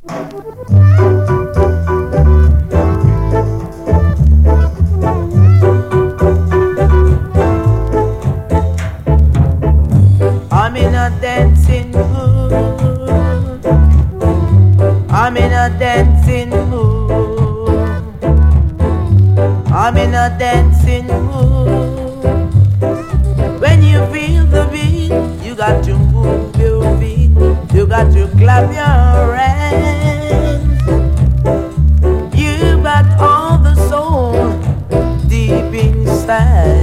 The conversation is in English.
I'm in a dancing mood. I'm in a dancing mood. I'm in a dancing mood. When you feel the beat, you got to move your feet. You got to clap your hands. You got all the soul deep inside.